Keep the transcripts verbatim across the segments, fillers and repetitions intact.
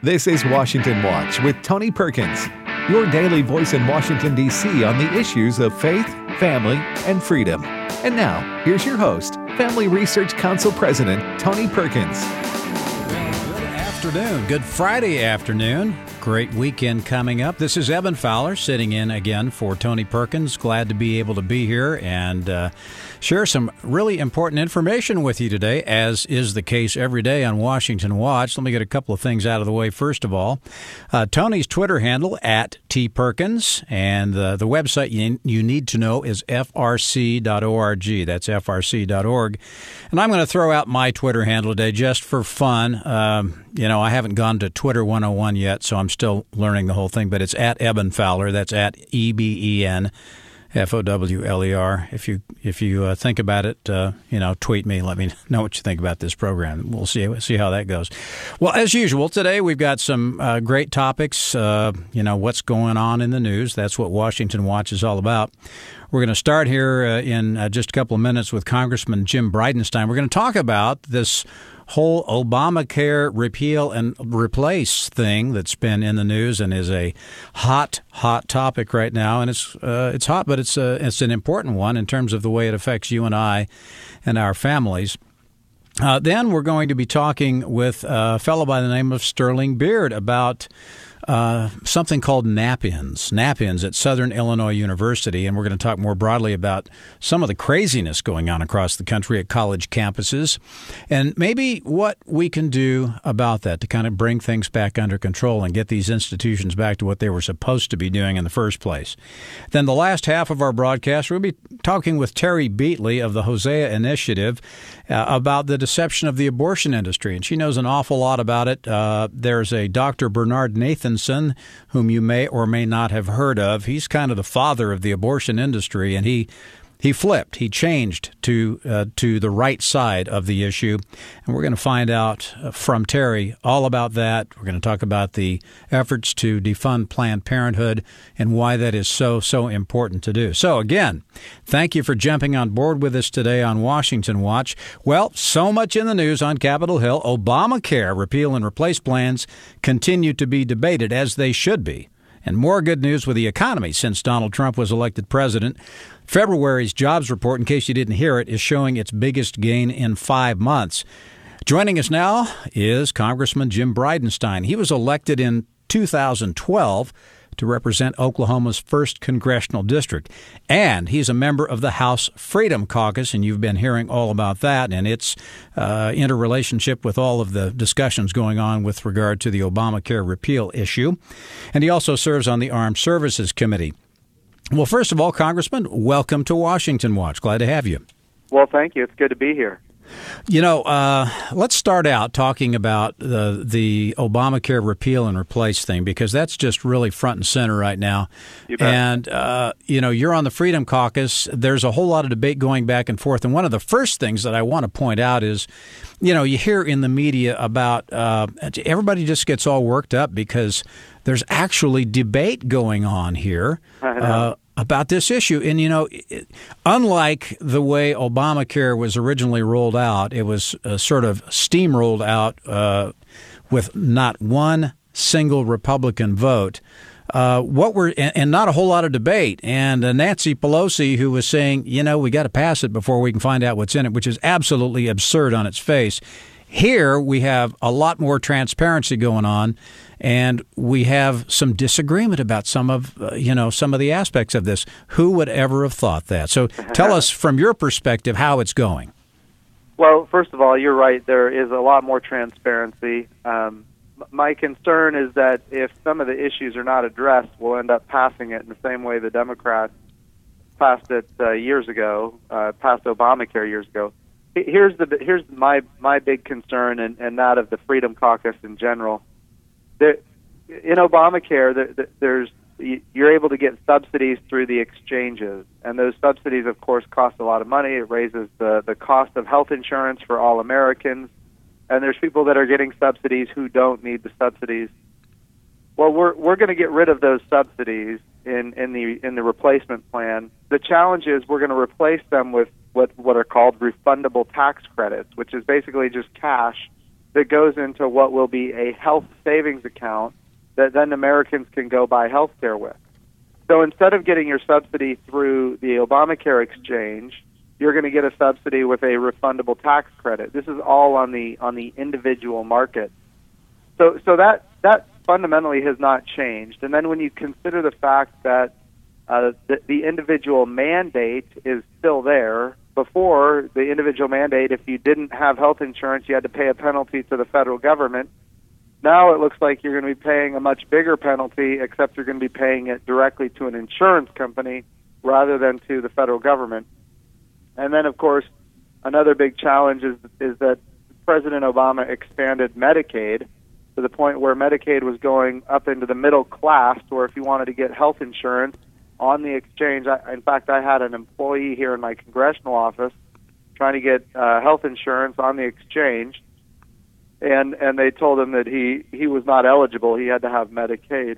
This is Washington Watch with Tony Perkins, your daily voice in Washington, D C on the issues of faith, family, and freedom. And now, here's your host, Family Research Council President Tony Perkins. Good afternoon. Good Friday afternoon. Great weekend coming up. This is Evan Fowler sitting in again for Tony Perkins. Glad to be able to be here and uh, share some really important information with you today, as is the case every day on Washington Watch. Let me get a couple of things out of the way first of all. Uh, Tony's Twitter handle, at T Perkins, and the, the website you, you need to know is F R C dot org. That's F R C dot org. And I'm going to throw out my Twitter handle today just for fun. Um, you know, I haven't gone to Twitter one oh one yet, so I'm still learning the whole thing, but it's at Eben Fowler. That's at E B E N F O W L E R. If you if you uh, think about it, uh, you know, tweet me. Let me know what you think about this program. We'll see see how that goes. Well, as usual, today we've got some uh, great topics. Uh, you know, what's going on in the news. That's what Washington Watch is all about. We're going to start here uh, in uh, just a couple of minutes with Congressman Jim Bridenstine. We're going to talk about this whole Obamacare repeal and replace thing that's been in the news and is a hot, hot topic right now. And it's uh, it's hot, but it's a, it's an important one in terms of the way it affects you and I and our families. Uh, then we're going to be talking with a fellow by the name of Sterling Beard about Uh, something called NAP-ins, NAP-ins at Southern Illinois University, and we're going to talk more broadly about some of the craziness going on across the country at college campuses, and maybe what we can do about that to kind of bring things back under control and get these institutions back to what they were supposed to be doing in the first place. Then the last half of our broadcast, we'll be talking with Terry Beatley of the Hosea Initiative uh, about the deception of the abortion industry, and she knows an awful lot about it. Uh, there's a Doctor Bernard Nathan, whom you may or may not have heard of. He's kind of the father of the abortion industry, and he he flipped. He changed to uh, to the right side of the issue, and we're going to find out from Terry all about that. We're going to talk about the efforts to defund Planned Parenthood and why that is so, so important to do. So, again, thank you for jumping on board with us today on Washington Watch. Well, so much in the news on Capitol Hill. Obamacare repeal and replace plans continue to be debated, as they should be. And more good news with the economy since Donald Trump was elected president. February's jobs report, in case you didn't hear it, is showing its biggest gain in five months. Joining us now is Congressman Jim Bridenstine. He was elected in two thousand twelve to represent Oklahoma's first congressional district. And he's a member of the House Freedom Caucus, and you've been hearing all about that and its uh, interrelationship with all of the discussions going on with regard to the Obamacare repeal issue. And he also serves on the Armed Services Committee. Well, first of all, Congressman, welcome to Washington Watch. Glad to have you. Well, thank you. It's good to be here. You know, uh, let's start out talking about the the Obamacare repeal and replace thing, because that's just really front and center right now. You bet. And, uh, you know, you're on the Freedom Caucus. There's a whole lot of debate going back and forth. And one of the first things that I want to point out is, you know, you hear in the media about uh, everybody just gets all worked up because there's actually debate going on here. Uh, about this issue. And, you know, it, unlike the way Obamacare was originally rolled out, it was uh, sort of steamrolled out uh, with not one single Republican vote. Uh, what were and, and not a whole lot of debate. And uh, Nancy Pelosi, who was saying, you know, we got to pass it before we can find out what's in it, which is absolutely absurd on its face. Here we have a lot more transparency going on, and we have some disagreement about some of, uh, you know, some of the aspects of this. Who would ever have thought that? So tell us from your perspective how it's going. Well, first of all, you're right. There is a lot more transparency. Um, my concern is that if some of the issues are not addressed, we'll end up passing it in the same way the Democrats passed it uh, years ago, uh, passed Obamacare years ago. Here's the here's my my big concern, and, and that of the Freedom Caucus in general. There, in Obamacare, there, there's you're able to get subsidies through the exchanges, and those subsidies, of course, cost a lot of money. It raises the, the cost of health insurance for all Americans, and there's people that are getting subsidies who don't need the subsidies. Well, we're we're going to get rid of those subsidies in, in the in the replacement plan. The challenge is we're going to replace them with what what are called refundable tax credits, which is basically just cash that goes into what will be a health savings account that then Americans can go buy health care with. So instead of getting your subsidy through the Obamacare exchange, you're going to get a subsidy with a refundable tax credit. This is all on the on the individual market. So so that that fundamentally has not changed. And then when you consider the fact that uh, the, the individual mandate is still there. Before, the individual mandate, if you didn't have health insurance, you had to pay a penalty to the federal government. Now it looks like you're going to be paying a much bigger penalty, except you're going to be paying it directly to an insurance company rather than to the federal government. And then, of course, another big challenge is, is that President Obama expanded Medicaid to the point where Medicaid was going up into the middle class, where if you wanted to get health insurance on the exchange, I, in fact, I had an employee here in my congressional office trying to get uh, health insurance on the exchange, and and they told him that he, he was not eligible. He had to have Medicaid.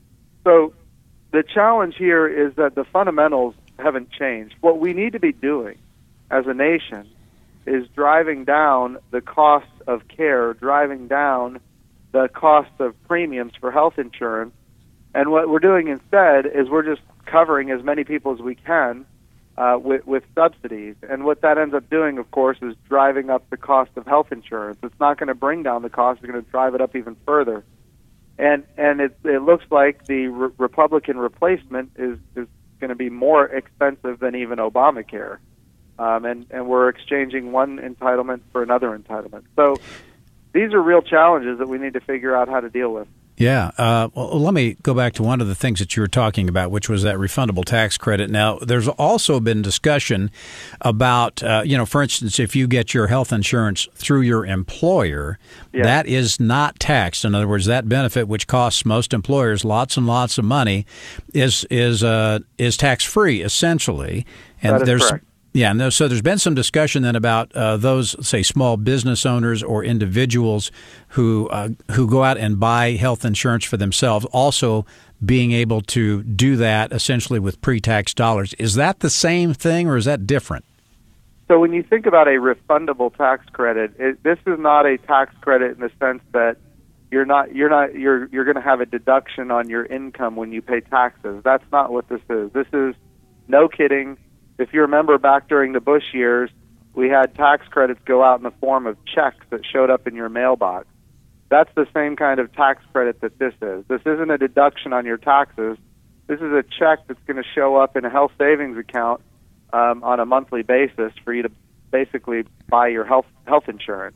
So the challenge here is that the fundamentals haven't changed. What we need to be doing as a nation is driving down the cost of care, driving down the cost of premiums for health insurance. And what we're doing instead is we're just covering as many people as we can uh, with, with subsidies. And what that ends up doing, of course, is driving up the cost of health insurance. It's not going to bring down the cost. It's going to drive it up even further. And and it, it looks like the re- Republican replacement is, is going to be more expensive than even Obamacare. Um, and, and we're exchanging one entitlement for another entitlement. So these are real challenges that we need to figure out how to deal with. Yeah. Uh, well, let me go back to one of the things that you were talking about, which was that refundable tax credit. Now, there's also been discussion about, uh, you know, for instance, if you get your health insurance through your employer, yeah. that is not taxed. In other words, that benefit, which costs most employers lots and lots of money, is is uh, is tax free essentially. And that is there's correct. Yeah, and so there's been some discussion then about uh, those, say, small business owners or individuals who uh, who go out and buy health insurance for themselves, also being able to do that essentially with pre-tax dollars. Is that the same thing, or is that different? So when you think about a refundable tax credit, it, this is not a tax credit in the sense that you're not you're not you're you're going to have a deduction on your income when you pay taxes. That's not what this is. This is, no kidding. If you remember back during the Bush years, we had tax credits go out in the form of checks that showed up in your mailbox. That's the same kind of tax credit that this is. This isn't a deduction on your taxes. This is a check that's going to show up in a health savings account um, on a monthly basis for you to basically buy your health health insurance.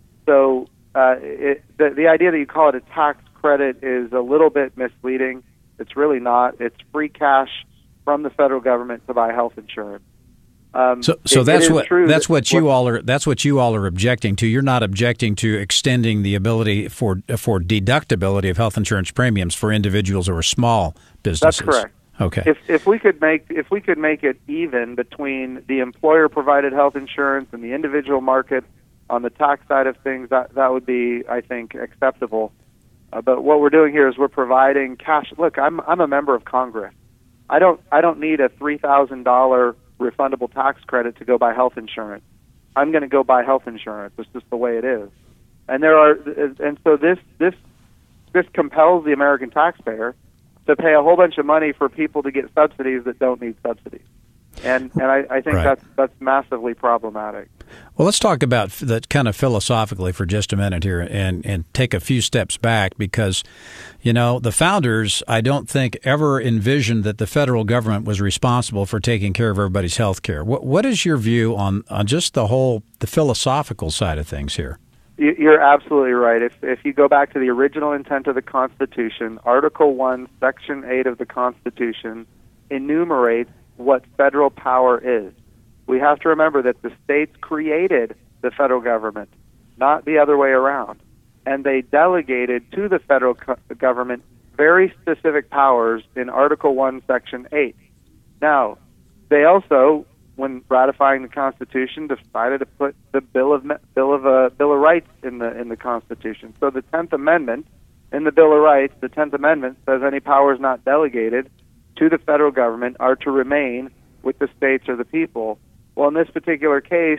So uh, it, the, the idea that you call it a tax credit is a little bit misleading. It's really not. It's free cash from the federal government to buy health insurance. Um, so, so it, that's it what that's that, what you all are. That's what you all are objecting to. You're not objecting to extending the ability for for deductibility of health insurance premiums for individuals or small businesses. That's correct. Okay. If if we could make if we could make it even between the employer provided health insurance and the individual market on the tax side of things, that that would be, I think, acceptable. Uh, but what we're doing here is we're providing cash. Look, I'm I'm a member of Congress. I don't I don't need a three thousand dollars refundable tax credit to go buy health insurance. I'm going to go buy health insurance. It's just the way it is. And there are and so this this this compels the American taxpayer to pay a whole bunch of money for people to get subsidies that don't need subsidies. And and I, I think right. that's that's massively problematic. Well, let's talk about that kind of philosophically for just a minute here and, and take a few steps back because, you know, the founders, I don't think, ever envisioned that the federal government was responsible for taking care of everybody's health care. What, what is your view on, on just the whole, the philosophical side of things here? You're absolutely right. If if you go back to the original intent of the Constitution, Article one, Section eight of the Constitution enumerates what federal power is. We have to remember that the states created the federal government, not the other way around. And they delegated to the federal co- government very specific powers in Article one, Section eight. Now, they also, when ratifying the Constitution, decided to put the Bill of Bill of uh, Bill of Rights in the in the Constitution. So the Tenth Amendment in the Bill of Rights, the Tenth Amendment says any powers not delegated to the federal government are to remain with the states or the people. Well, in this particular case,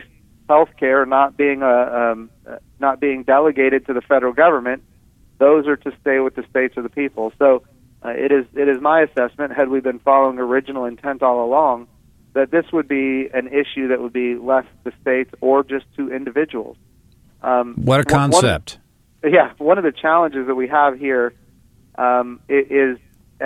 health care not being a, um, not being delegated to the federal government, those are to stay with the states or the people. So uh, it is it is my assessment, had we been following original intent all along, that this would be an issue that would be left to states or just to individuals. Um, what a concept. One, yeah, one of the challenges that we have here um, is,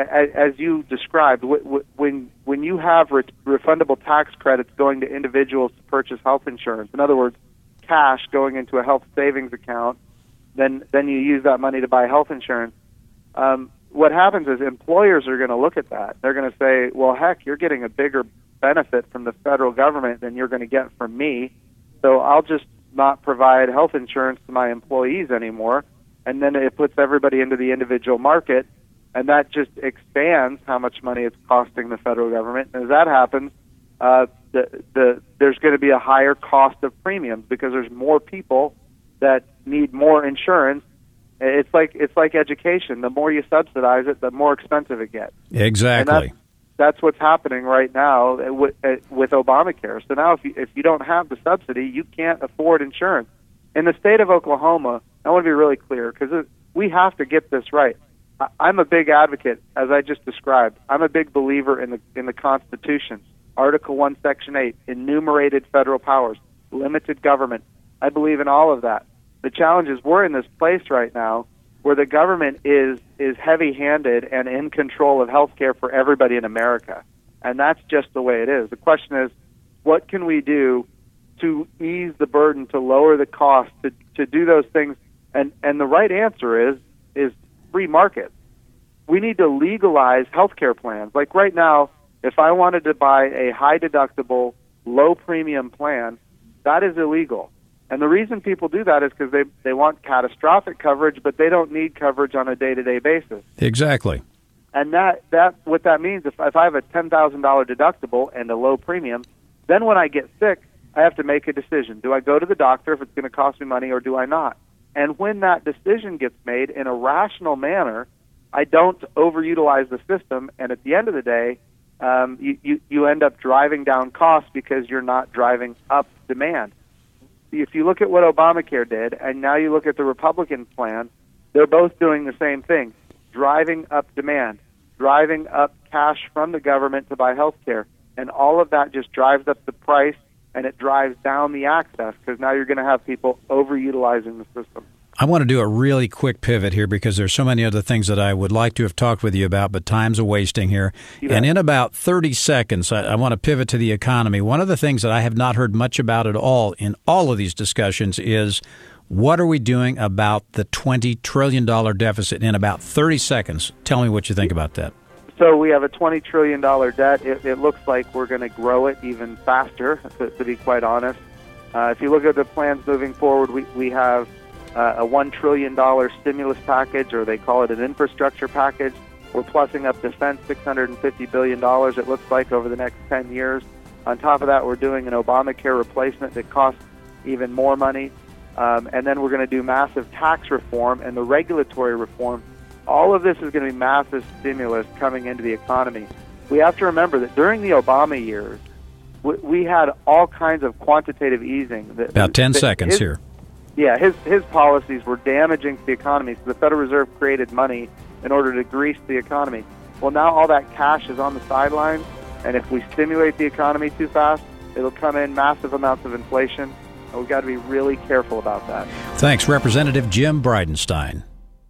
as you described, when when you have refundable tax credits going to individuals to purchase health insurance, in other words, cash going into a health savings account, then then you use that money to buy health insurance. Um, what happens is employers are going to look at that. They're going to say, well, heck, you're getting a bigger benefit from the federal government than you're going to get from me, so I'll just not provide health insurance to my employees anymore. And then it puts everybody into the individual market, and that just expands how much money it's costing the federal government. And as that happens, uh, the, the, there's going to be a higher cost of premiums because there's more people that need more insurance. It's like it's like education. The more you subsidize it, the more expensive it gets. Exactly. That's what's happening right now with, with Obamacare. So now if you, if you don't have the subsidy, you can't afford insurance. In the state of Oklahoma, I want to be really clear because we have to get this right. I'm a big advocate, as I just described. I'm a big believer in the in the Constitution, Article one, Section eight, enumerated federal powers, limited government. I believe in all of that. The challenge is we're in this place right now where the government is is heavy-handed and in control of health care for everybody in America. And that's just the way it is. The question is, what can we do to ease the burden, to lower the cost, to, to do those things? And, and the right answer is is free market. We need to legalize health care plans. Like right now, if I wanted to buy a high-deductible, low-premium plan, that is illegal. And the reason people do that is because they, they want catastrophic coverage, but they don't need coverage on a day-to-day basis. Exactly. And that, that what that means, if, if I have a ten thousand dollars deductible and a low premium, then when I get sick, I have to make a decision. Do I go to the doctor if it's going to cost me money, or do I not? And when that decision gets made in a rational manner, I don't overutilize the system, and at the end of the day, um, you, you, you end up driving down costs because you're not driving up demand. If you look at what Obamacare did, and now you look at the Republican plan, they're both doing the same thing, driving up demand, driving up cash from the government to buy health care. And all of that just drives up the price, and it drives down the access, because now you're going to have people overutilizing the system. I want to do a really quick pivot here because there's so many other things that I would like to have talked with you about, but time's a wasting here. Yeah. And in about thirty seconds, I, I want to pivot to the economy. One of the things that I have not heard much about at all in all of these discussions is what are we doing about the twenty trillion dollars deficit in about thirty seconds? Tell me what you think about that. So we have a twenty trillion dollars debt. It, it looks like we're going to grow it even faster, to, to be quite honest. Uh, if you look at the plans moving forward, we, we have Uh, a one trillion dollars stimulus package, or they call it an infrastructure package. We're plussing up defense six hundred fifty billion dollars, it looks like, over the next ten years. On top of that, we're doing an Obamacare replacement that costs even more money. Um, and then we're going to do massive tax reform and the regulatory reform. All of this is going to be massive stimulus coming into the economy. We have to remember that during the Obama years, we, we had all kinds of quantitative easing. That, About ten that seconds his, here. Yeah, his his policies were damaging to the economy, so the Federal Reserve created money in order to grease the economy. Well, now all that cash is on the sidelines, and if we stimulate the economy too fast, it'll come in massive amounts of inflation, and we've got to be really careful about that. Thanks, Representative Jim Bridenstine.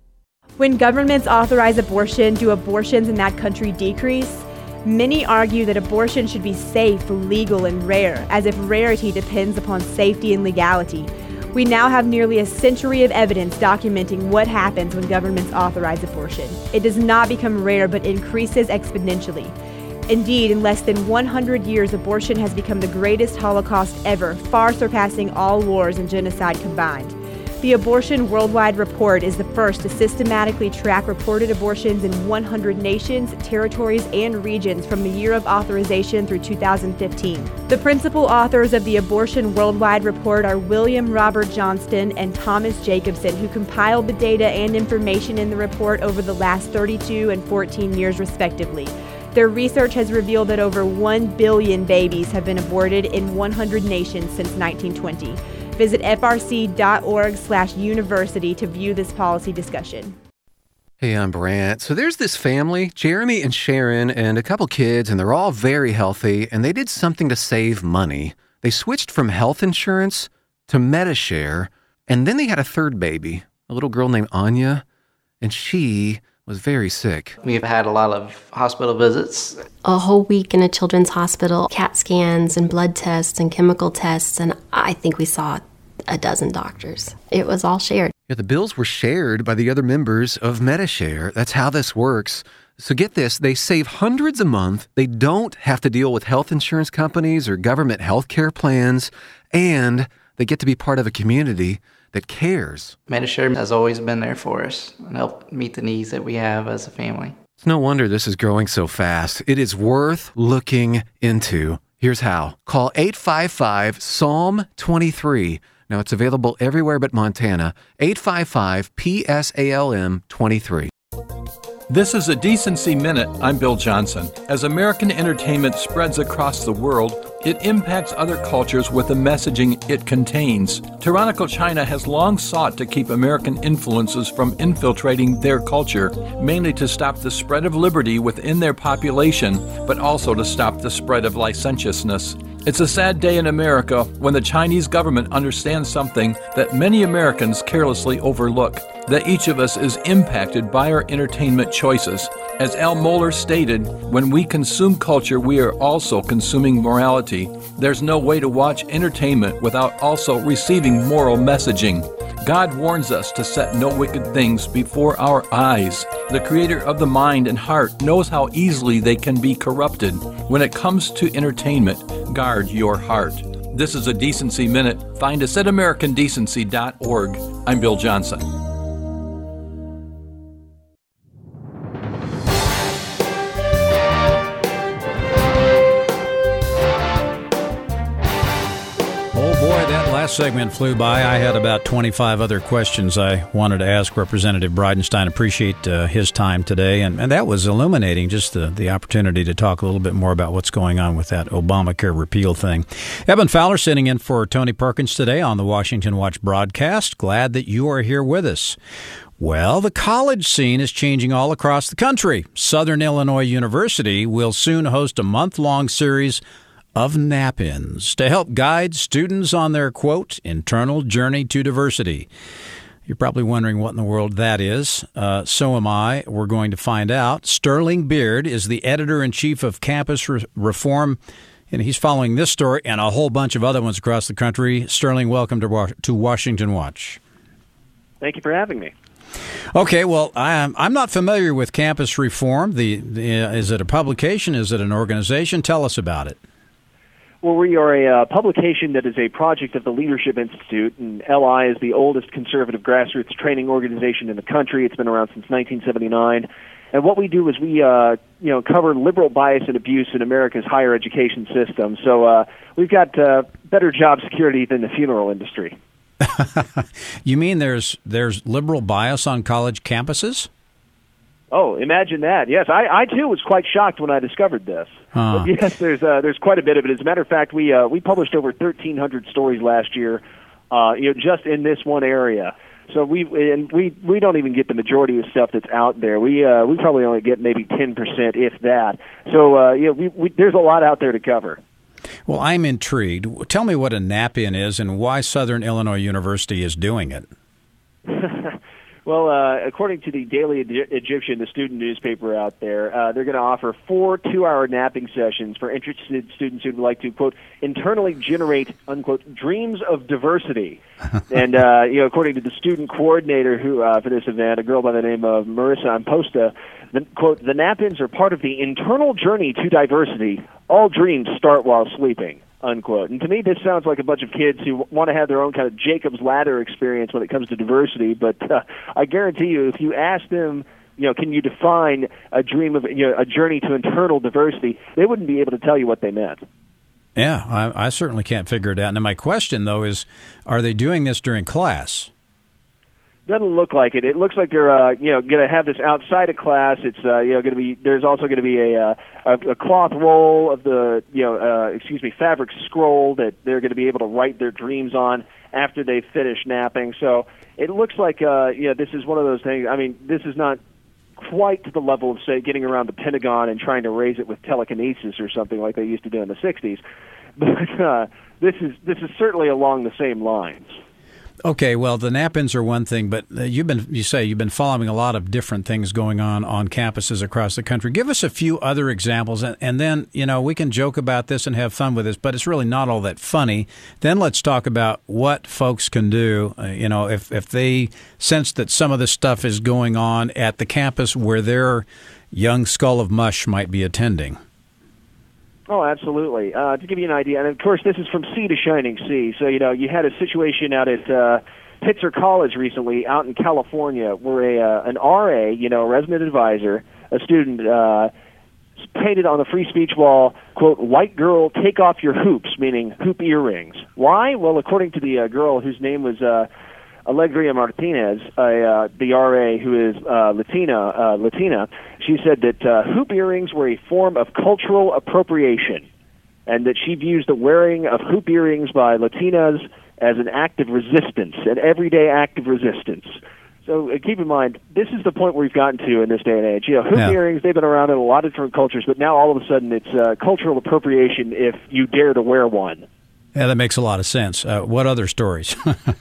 When governments authorize abortion, do abortions in that country decrease? Many argue that abortion should be safe, legal, and rare, as if rarity depends upon safety and legality. We now have nearly a century of evidence documenting what happens when governments authorize abortion. It does not become rare, but increases exponentially. Indeed, in less than one hundred years, abortion has become the greatest Holocaust ever, far surpassing all wars and genocide combined. The Abortion Worldwide Report is the first to systematically track reported abortions in one hundred nations, territories, and regions from the year of authorization through two thousand fifteen. The principal authors of the Abortion Worldwide Report are William Robert Johnston and Thomas Jacobson, who compiled the data and information in the report over the last thirty-two and fourteen years, respectively. Their research has revealed that over one billion babies have been aborted in one hundred nations since nineteen twenty. Visit frc.org slash university to view this policy discussion. Hey, I'm Brant. So there's this family, Jeremy and Sharon, and a couple kids, and they're all very healthy, and they did something to save money. They switched from health insurance to Medi-Share, and then they had a third baby, a little girl named Anya, and she was very sick. We've had a lot of hospital visits. A whole week in a children's hospital, CAT scans and blood tests and chemical tests, and I think we saw a dozen doctors. It was all shared. Yeah, the bills were shared by the other members of Medi-Share. That's how this works. So get this, they save hundreds a month. They don't have to deal with health insurance companies or government health care plans, and they get to be part of a community that cares. Medi-Share has always been there for us and helped meet the needs that we have as a family. It's no wonder this is growing so fast. It is worth looking into. Here's how. Call eight five five, S A L M twenty-three. Now, it's available everywhere but Montana. eight five five, P S A L M twenty-three. This is a Decency Minute. I'm Bill Johnson. As American entertainment spreads across the world, it impacts other cultures with the messaging it contains. Tyrannical China has long sought to keep American influences from infiltrating their culture, mainly to stop the spread of liberty within their population, but also to stop the spread of licentiousness. It's a sad day in America when the Chinese government understands something that many Americans carelessly overlook, that each of us is impacted by our entertainment choices. As Al Mohler stated, when we consume culture, we are also consuming morality. There's no way to watch entertainment without also receiving moral messaging. God warns us to set no wicked things before our eyes. The creator of the mind and heart knows how easily they can be corrupted. When it comes to entertainment, guard your heart. This is a Decency Minute. Find us at American Decency dot org. I'm Bill Johnson. Segment flew by. I had about twenty-five other questions I wanted to ask Representative Bridenstine. Appreciate uh, his time today, and, and that was illuminating, just the, the opportunity to talk a little bit more about what's going on with that Obamacare repeal thing. Eben Fowler sitting in for Tony Perkins today on the Washington Watch broadcast. Glad that you are here with us. Well, the college scene is changing all across the country. Southern Illinois University will soon host a month-long series of nap-ins to help guide students on their, quote, internal journey to diversity. You're probably wondering what in the world that is. Uh, so am I. We're going to find out. Sterling Beard is the editor-in-chief of Campus Re- Reform, and he's following this story and a whole bunch of other ones across the country. Sterling, welcome to, wa- to Washington Watch. Thank you for having me. Okay, well, I'm, I'm not familiar with Campus Reform. The, the uh, is it a publication? Is it an organization? Tell us about it. Well, we are a uh, publication that is a project of the Leadership Institute, and L I is the oldest conservative grassroots training organization in the country. It's been around since nineteen seventy-nine. And what we do is we, uh, you know, cover liberal bias and abuse in America's higher education system. So uh, we've got uh, better job security than the funeral industry. You mean there's there's liberal bias on college campuses? Oh, imagine that. Yes, I, I too was quite shocked when I discovered this. Huh. But yes, there's uh, there's quite a bit of it. As a matter of fact, we uh, we published over thirteen hundred stories last year, uh, you know, just in this one area. So we and we we don't even get the majority of stuff that's out there. We uh, we probably only get maybe ten percent, if that. So uh, you know, we, we there's a lot out there to cover. Well, I'm intrigued. Tell me what a nap-in is and why Southern Illinois University is doing it. Well, uh, according to the Daily Egyptian, the student newspaper out there, uh, they're going to offer four two-hour napping sessions for interested students who would like to, quote, internally generate, unquote, dreams of diversity. And, uh, you know, according to the student coordinator who uh, for this event, a girl by the name of Marissa Amposta, the, quote, the nap-ins are part of the internal journey to diversity. All dreams start while sleeping. Unquote. And to me, this sounds like a bunch of kids who want to have their own kind of Jacob's Ladder experience when it comes to diversity. But uh, I guarantee you, if you ask them, you know, can you define a dream of, you know, a journey to internal diversity, they wouldn't be able to tell you what they meant. Yeah, I, I certainly can't figure it out. Now, my question, though, is, are they doing this during class? Doesn't look like it. It looks like they're, uh, you know, going to have this outside of class. It's, uh, you know, going to be. There's also going to be a, uh, a a cloth roll of the, you know, uh, excuse me, fabric scroll that they're going to be able to write their dreams on after they finish napping. So it looks like, uh, you know, this is one of those things. I mean, this is not quite to the level of, say, getting around the Pentagon and trying to raise it with telekinesis or something like they used to do in the sixties. But uh, this is this is certainly along the same lines. Okay, well, the nap-ins are one thing, but you've been, you say you've been following a lot of different things going on on campuses across the country. Give us a few other examples, and, and then, you know, we can joke about this and have fun with this, but it's really not all that funny. Then let's talk about what folks can do, uh, you know, if, if they sense that some of this stuff is going on at the campus where their young skull of mush might be attending. Oh, absolutely. Uh, to give you an idea, and of course this is from sea to shining sea. So, you know, you had a situation out at uh, Pitzer College recently out in California where a uh, an R A, you know, a resident advisor, a student, uh, painted on the free speech wall, quote, "White girl, take off your hoops," meaning hoop earrings. Why? Well, according to the uh, girl whose name was uh, Alegria Martinez, uh, uh, the R A who is uh, Latina, uh, Latina, she said that uh, hoop earrings were a form of cultural appropriation, and that she views the wearing of hoop earrings by Latinas as an act of resistance, an everyday act of resistance. So uh, keep in mind, this is the point we've gotten to in this day and age. You know, hoop yeah. earrings, they've been around in a lot of different cultures, but now all of a sudden it's uh, cultural appropriation if you dare to wear one. Yeah, that makes a lot of sense. Uh, what other stories?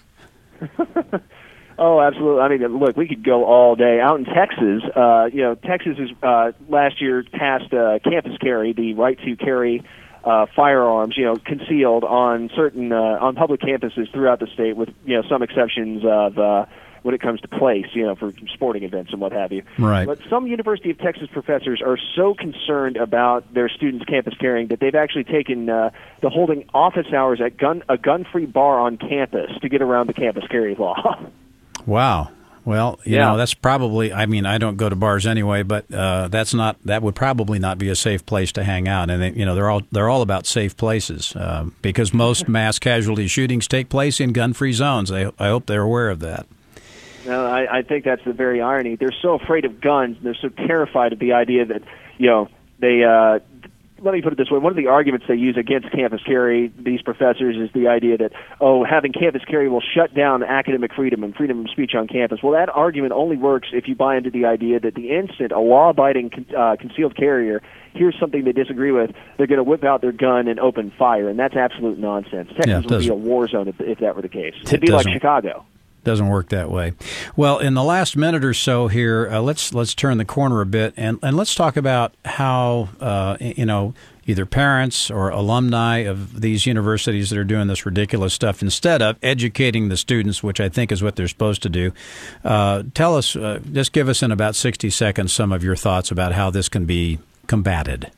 Oh, absolutely. I mean, look, we could go all day. Out in Texas, uh, you know, Texas is uh, last year passed uh, campus carry, the right to carry uh, firearms, you know, concealed on certain uh, on public campuses throughout the state, with you know some exceptions of uh, when it comes to place, you know, for sporting events and what have you. Right. But some University of Texas professors are so concerned about their students' campus carrying that they've actually taken uh, to holding office hours at gun a gun-free bar on campus to get around the campus carry law. Wow. Well, you yeah. know, that's probably, I mean, I don't go to bars anyway, but uh, that's not, that would probably not be a safe place to hang out. And, they, you know, they're all they're all about safe places uh, because most mass casualty shootings take place in gun-free zones. I, I hope they're aware of that. No, I, I think that's the very irony. They're so afraid of guns, and they're so terrified of the idea that, you know, they, uh, let me put it this way, one of the arguments they use against campus carry, these professors, is the idea that, oh, having campus carry will shut down academic freedom and freedom of speech on campus. Well, that argument only works if you buy into the idea that the instant a law-abiding uh, concealed carrier hears something they disagree with, they're going to whip out their gun and open fire, and that's absolute nonsense. Texas yeah, would be a war zone if, if that were the case. It'd be like Chicago. Doesn't work that way. Well, in the last minute or so here, uh, let's let's turn the corner a bit and, and let's talk about how uh, you know either parents or alumni of these universities that are doing this ridiculous stuff, instead of educating the students, which I think is what they're supposed to do. Uh, tell us, uh, just give us in about sixty seconds some of your thoughts about how this can be combated.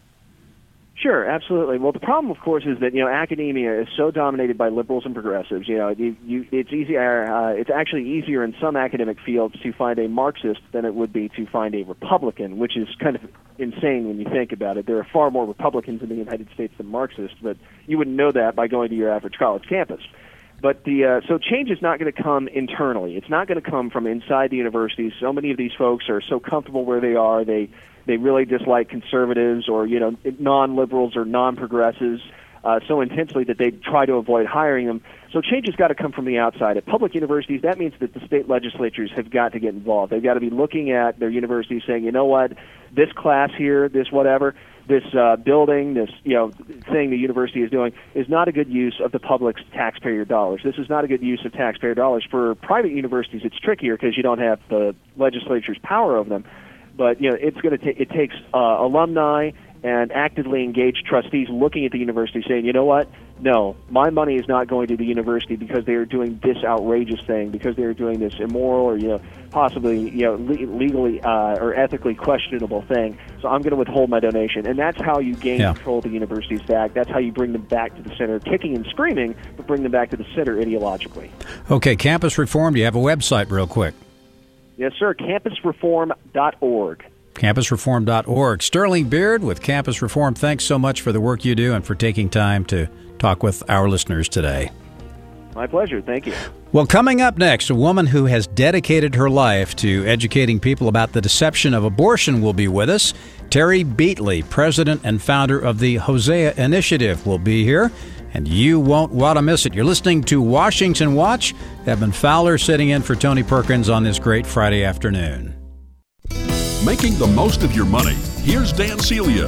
Sure, absolutely. Well, the problem, of course, is that you know academia is so dominated by liberals and progressives. You know, you, you, it's easier. Uh, it's actually easier in some academic fields to find a Marxist than it would be to find a Republican, which is kind of insane when you think about it. There are far more Republicans in the United States than Marxists, but you wouldn't know that by going to your average college campus. But the uh, so change is not going to come internally. It's not going to come from inside the universities. So many of these folks are so comfortable where they are. They They really dislike conservatives or, you know, non-liberals or non-progressives uh, so intensely that they try to avoid hiring them. So change has got to come from the outside. At public universities, that means that the state legislatures have got to get involved. They've got to be looking at their universities saying, you know what, this class here, this whatever, this uh, building, this, you know, thing the university is doing is not a good use of the public's taxpayer dollars. This is not a good use of taxpayer dollars. For private universities, it's trickier because you don't have the legislature's power over them. But you know, it's going to ta- it takes uh, alumni and actively engaged trustees looking at the university saying, you know what? No, my money is not going to the university because they are doing this outrageous thing, because they are doing this immoral or you know possibly you know le- legally uh, or ethically questionable thing. So I'm going to withhold my donation, and that's how you gain yeah. control of the universities back. That's how you bring them back to the center, kicking and screaming, but bring them back to the center ideologically. Okay, Campus Reform. Do you have a website, real quick? Yes, sir. campus reform dot org. campus reform dot org. Sterling Beard with Campus Reform, thanks so much for the work you do and for taking time to talk with our listeners today. My pleasure. Thank you. Well, coming up next, a woman who has dedicated her life to educating people about the deception of abortion will be with us. Terry Beatley, president and founder of the Hosea Initiative, will be here, and you won't want to miss it. You're listening to Washington Watch. Evan Fowler sitting in for Tony Perkins on this great Friday afternoon. Making the most of your money. Here's Dan Celia.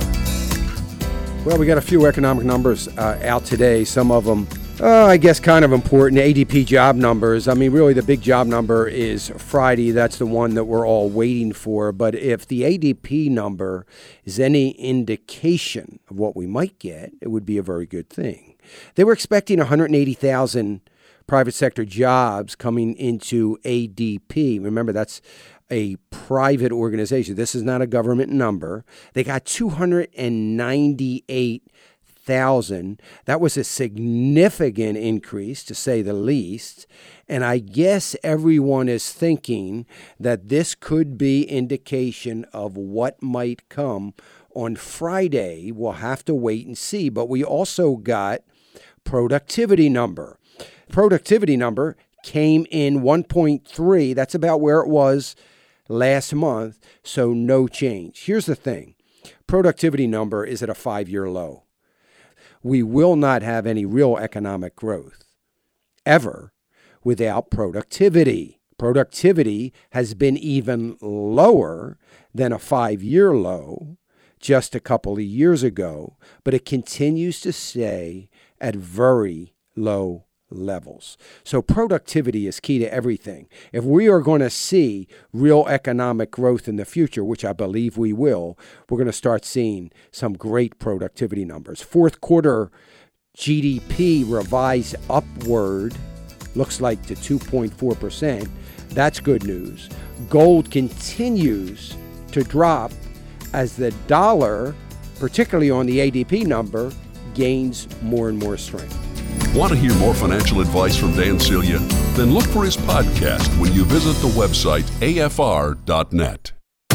Well, we got a few economic numbers uh, out today. Some of them, uh, I guess, kind of important. A D P job numbers. I mean, really, the big job number is Friday. That's the one that we're all waiting for. But if the A D P number is any indication of what we might get, it would be a very good thing. They were expecting one hundred eighty thousand private sector jobs coming into A D P. Remember, that's a private organization. This is not a government number. They got two hundred ninety-eight thousand. That was a significant increase, to say the least. And I guess everyone is thinking that this could be indication of what might come on Friday. We'll have to wait and see. But we also got productivity number. Productivity number came in one point three. That's about where it was last month, so no change. Here's the thing. Productivity number is at a five-year low. We will not have any real economic growth ever without productivity. Productivity has been even lower than a five-year low just a couple of years ago, but it continues to stay at very low levels. So productivity is key to everything. If we are going to see real economic growth in the future, which I believe we will, we're going to start seeing some great productivity numbers. Fourth quarter G D P revised upward, looks like to two point four percent. That's good news. Gold continues to drop as the dollar, particularly on the A D P number, gains more and more strength. Want to hear more financial advice from Dan Celia? Then look for his podcast when you visit the website A F R dot net.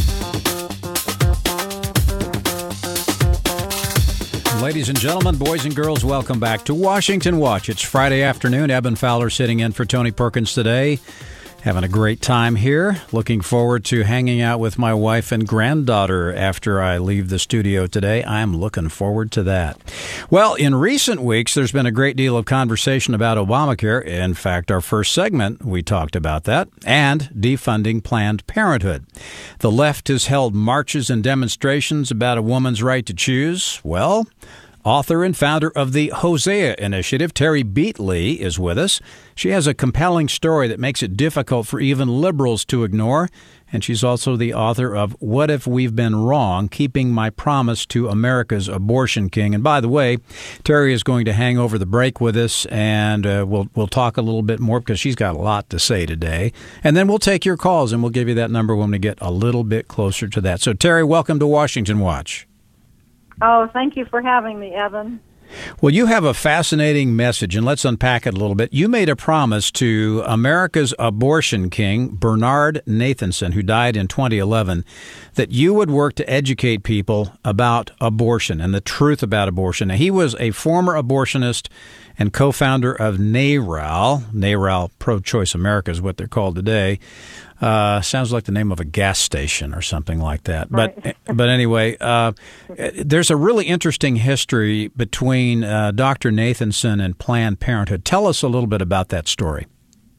Ladies and gentlemen, boys and girls, welcome back to Washington Watch. It's Friday afternoon. Evan Fowler sitting in for Tony Perkins today. Having a great time here. Looking forward to hanging out with my wife and granddaughter after I leave the studio today. I'm looking forward to that. Well, in recent weeks, there's been a great deal of conversation about Obamacare. In fact, our first segment, we talked about that, and defunding Planned Parenthood. The left has held marches and demonstrations about a woman's right to choose. Well, author and founder of the Hosea Initiative, Terry Beatley, is with us. She has a compelling story that makes it difficult for even liberals to ignore. And she's also the author of What If We've Been Wrong? Keeping My Promise to America's Abortion King. And by the way, Terry is going to hang over the break with us, and uh, we'll we'll talk a little bit more because she's got a lot to say today. And then we'll take your calls, and we'll give you that number when we get a little bit closer to that. So, Terry, welcome to Washington Watch. Oh, thank you for having me, Evan. Well, you have a fascinating message, and let's unpack it a little bit. You made a promise to America's abortion king, Bernard Nathanson, who died in twenty eleven, that you would work to educate people about abortion and the truth about abortion. Now, he was a former abortionist and co-founder of NARAL. NARAL, Pro-Choice America is what they're called today. Uh, sounds like the name of a gas station or something like that. Right. But but anyway, uh, there's a really interesting history between uh, Doctor Nathanson and Planned Parenthood. Tell us a little bit about that story.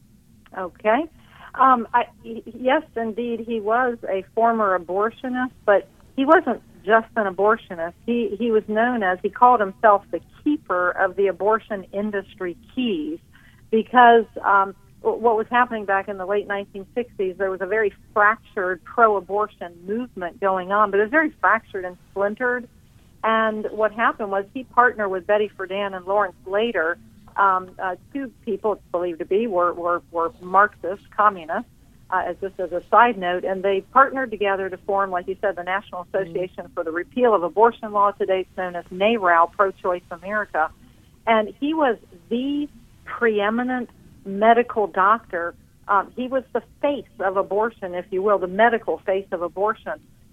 Okay. Um, I, yes, indeed, he was a former abortionist, but he wasn't just an abortionist. He, he was known as, he called himself the keeper of the abortion industry keys because um, what was happening back in the late nineteen sixties, there was a very fractured pro-abortion movement going on, but it was very fractured and splintered. And what happened was he partnered with Betty Friedan and Lawrence Lader. Um, uh, two people, it's believed to be, were, were, were Marxist, communists, uh, as just as a side note, and they partnered together to form, like you said, the National Association mm-hmm. for the Repeal of Abortion Law, today it's known as NARAL, Pro-Choice America. And he was the preeminent medical doctor. Um, he was the face of abortion, if you will, the medical face of abortion.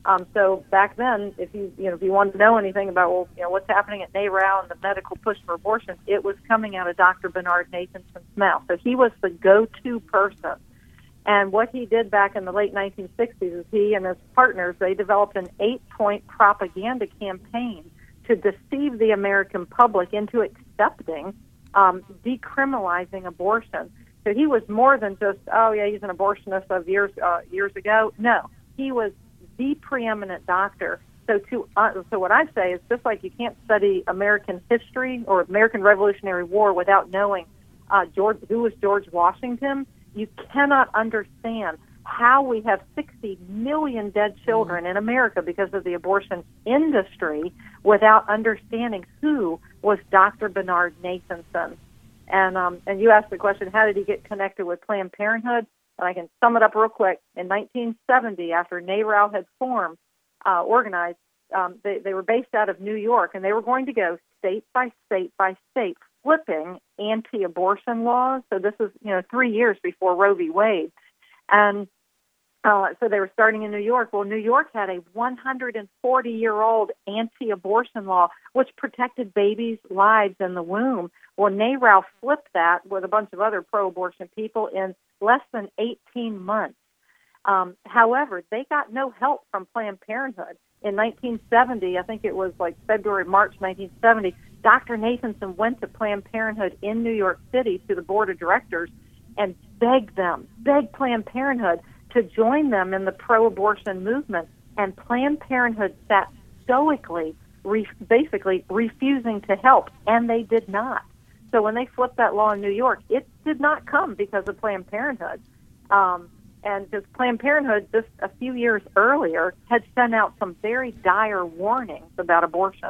Um, so back then, if you you know if you wanted to know anything about well you know what's happening at NARAL and the medical push for abortion, it was coming out of Doctor Bernard Nathanson's mouth. So he was the go-to person. And what he did back in the late nineteen sixties is he and his partners, they developed an eight-point propaganda campaign to deceive the American public into accepting um, decriminalizing abortion. So he was more than just, oh, yeah, he's an abortionist of years uh, years ago. No, he was the preeminent doctor. So to uh, so what I say is just like you can't study American history or American Revolutionary War without knowing uh, George who was George Washington, you cannot understand how we have sixty million dead children in America because of the abortion industry without understanding who was Doctor Bernard Nathanson. And um, and you asked the question, how did he get connected with Planned Parenthood? And I can sum it up real quick. In nineteen seventy, after NARAL had formed, uh, organized, um, they, they were based out of New York, and they were going to go state by state by state, flipping anti-abortion laws. So this is, you know, three years before Roe v. Wade. And uh, so they were starting in New York. Well, New York had a one hundred forty-year-old anti-abortion law which protected babies' lives in the womb. Well, NARAL flipped that with a bunch of other pro-abortion people in less than eighteen months. Um, however, they got no help from Planned Parenthood. In nineteen seventy, I think it was like February, March nineteen seventy, Doctor Nathanson went to Planned Parenthood in New York City to the board of directors and begged them, begged Planned Parenthood to join them in the pro-abortion movement. And Planned Parenthood sat stoically, re- basically refusing to help, and they did not. So when they flipped that law in New York, it did not come because of Planned Parenthood. Um, and because Planned Parenthood, just a few years earlier, had sent out some very dire warnings about abortion.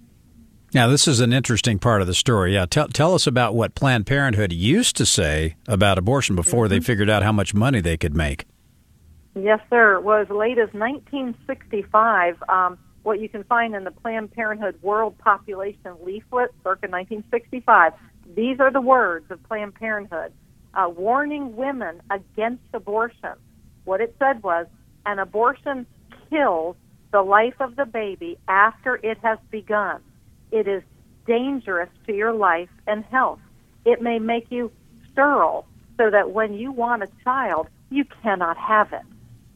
Now, this is an interesting part of the story. Yeah, tell tell us about what Planned Parenthood used to say about abortion before mm-hmm. they figured out how much money they could make. Yes, sir. It was as late as nineteen sixty-five. Um, what you can find in the Planned Parenthood World Population Leaflet, circa nineteen sixty-five. These are the words of Planned Parenthood, uh, warning women against abortion. What it said was, an abortion kills the life of the baby after it has begun. It is dangerous to your life and health. It may make you sterile so that when you want a child, you cannot have it.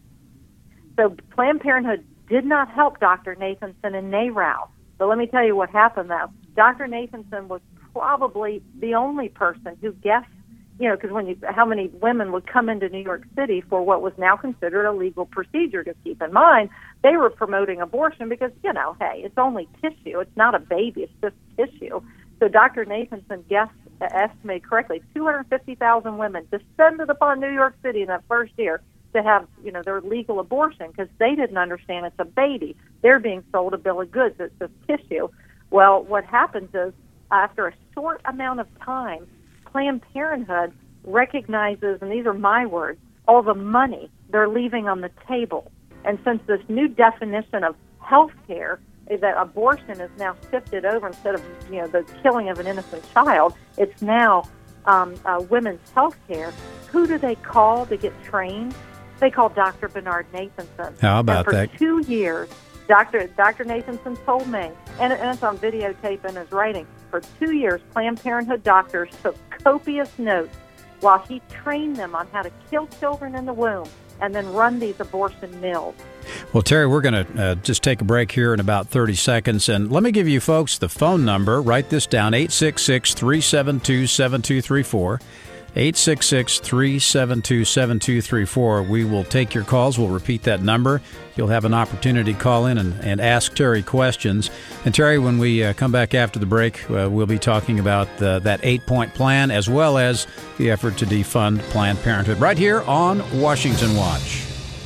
So Planned Parenthood did not help Doctor Nathanson and NARAL. But let me tell you what happened, though. Doctor Nathanson was probably the only person who guessed, you know, because when you, how many women would come into New York City for what was now considered a legal procedure? Because keep in mind, they were promoting abortion because, you know, hey, it's only tissue. It's not a baby. It's just tissue. So Doctor Nathanson guessed, uh, estimated correctly, two hundred fifty thousand women descended upon New York City in that first year to have, you know, their legal abortion because they didn't understand it's a baby. They're being sold a bill of goods. It's just tissue. Well, what happens is after a short amount of time, Planned Parenthood recognizes, and these are my words, all the money they're leaving on the table. And since this new definition of health care is that abortion is now shifted over instead of, you know, the killing of an innocent child, it's now um, uh, women's health care. Who do they call to get trained? They call Doctor Bernard Nathanson. How about and for that? For two years, Doctor Doctor Nathanson told me, and, and it's on videotape in his writing, for two years, Planned Parenthood doctors took copious notes while he trained them on how to kill children in the womb and then run these abortion mills. Well, Terry, we're going to uh, just take a break here in about thirty seconds. And let me give you folks the phone number. Write this down, eight six six, three seven two, seven two three four. eight six six, three seven two, seven two three four. We will take your calls. We'll repeat that number. You'll have an opportunity to call in and, and ask Terry questions. And Terry, when we uh, come back after the break, uh, we'll be talking about uh, that eight-point plan as well as the effort to defund Planned Parenthood right here on Washington Watch.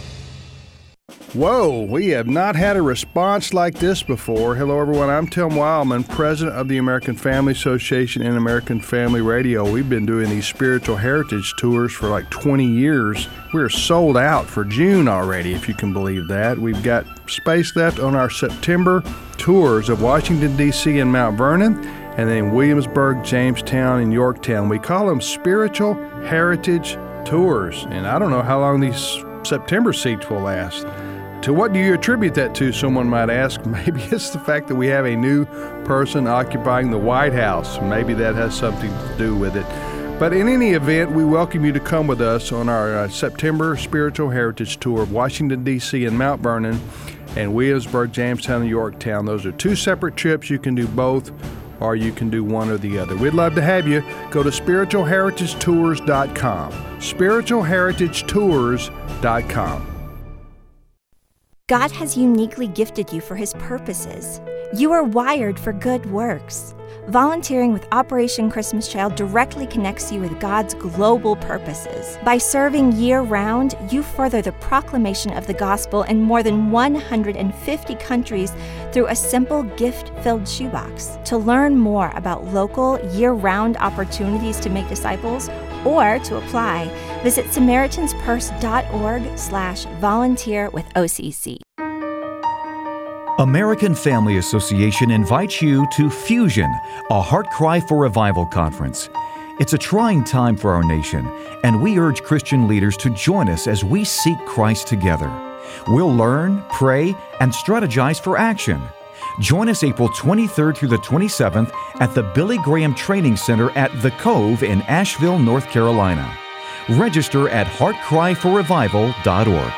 Whoa, we have not had a response like this before. Hello, everyone. I'm Tim Wildman, president of the American Family Association and American Family Radio. We've been doing these spiritual heritage tours for like twenty years. We're sold out for June already, if you can believe that. We've got space left on our September tours of Washington, D C and Mount Vernon, and then Williamsburg, Jamestown, and Yorktown. We call them spiritual heritage tours, and I don't know how long these September seats will last. To what do you attribute that to, someone might ask? Maybe it's the fact that we have a new person occupying the White House. Maybe that has something to do with it. But in any event, we welcome you to come with us on our uh, September Spiritual Heritage Tour of Washington, D C and Mount Vernon and Williamsburg, Jamestown, and Yorktown. Those are two separate trips. You can do both, or you can do one or the other. We'd love to have you. Go to spiritual heritage tours dot com. spiritual heritage tours dot com. God has uniquely gifted you for His purposes. You are wired for good works. Volunteering with Operation Christmas Child directly connects you with God's global purposes. By serving year-round, you further the proclamation of the gospel in more than one hundred fifty countries through a simple gift-filled shoebox. To learn more about local, year-round opportunities to make disciples or to apply, visit Samaritans Purse dot org slash volunteer with O C C. American Family Association invites you to Fusion, a Heart Cry for Revival conference. It's a trying time for our nation, and we urge Christian leaders to join us as we seek Christ together. We'll learn, pray, and strategize for action. Join us April twenty-third through the twenty-seventh at the Billy Graham Training Center at The Cove in Asheville, North Carolina. Register at heart cry for revival dot org.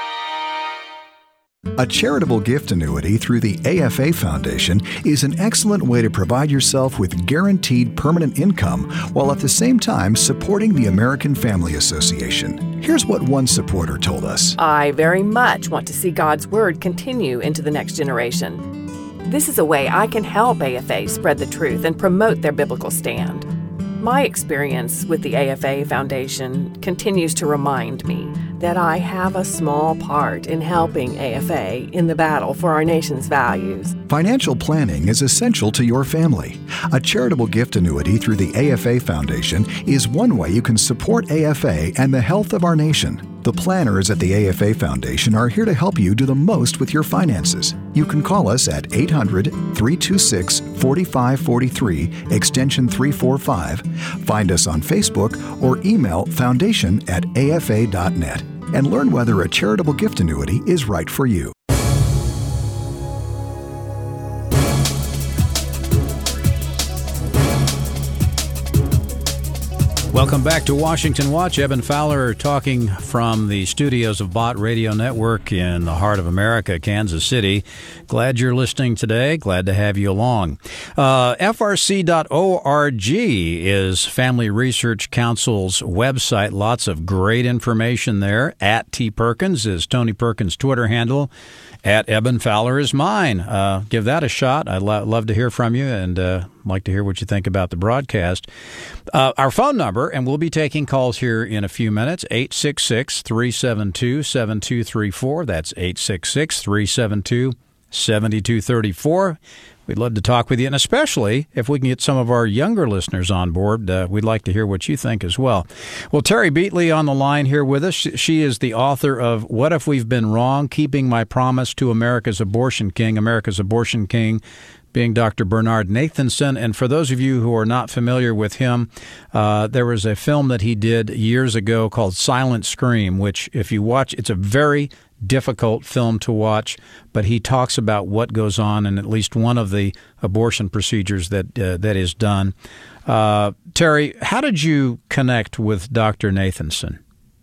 A charitable gift annuity through the A F A Foundation is an excellent way to provide yourself with guaranteed permanent income while at the same time supporting the American Family Association. Here's what one supporter told us. I very much want to see God's Word continue into the next generation. This is a way I can help A F A spread the truth and promote their biblical stand. My experience with the A F A Foundation continues to remind me that I have a small part in helping A F A in the battle for our nation's values. Financial planning is essential to your family. A charitable gift annuity through the A F A Foundation is one way you can support A F A and the health of our nation. The planners at the A F A Foundation are here to help you do the most with your finances. You can call us at eight hundred, three two six, four five four three, extension three four five, find us on Facebook, or email foundation at A F A dot net and learn whether a charitable gift annuity is right for you. Welcome back to Washington Watch. Evan Fowler talking from the studios of Bott Radio Network in the heart of America, Kansas City. Glad you're listening today. Glad to have you along. Uh, F R C dot org is Family Research Council's website. Lots of great information there. At T. Perkins is Tony Perkins' Twitter handle. At Evan Fowler is mine. Uh, give that a shot. I'd lo- love to hear from you and uh, like to hear what you think about the broadcast. Uh, our phone number, and we'll be taking calls here in a few minutes, eight six six, three seven two, seven two three four. That's eight six six, three seven two, seven two three four. We'd love to talk with you, and especially if we can get some of our younger listeners on board, uh, we'd like to hear what you think as well. Well, Terry Beatley on the line here with us. She is the author of What If We've Been Wrong? Keeping My Promise to America's Abortion King. America's Abortion King being Doctor Bernard Nathanson. And for those of you who are not familiar with him, uh, there was a film that he did years ago called Silent Scream, which if you watch, it's a very difficult film to watch, but he talks about what goes on in at least one of the abortion procedures that uh, that is done. Uh, Terry, how did you connect with Doctor Nathanson?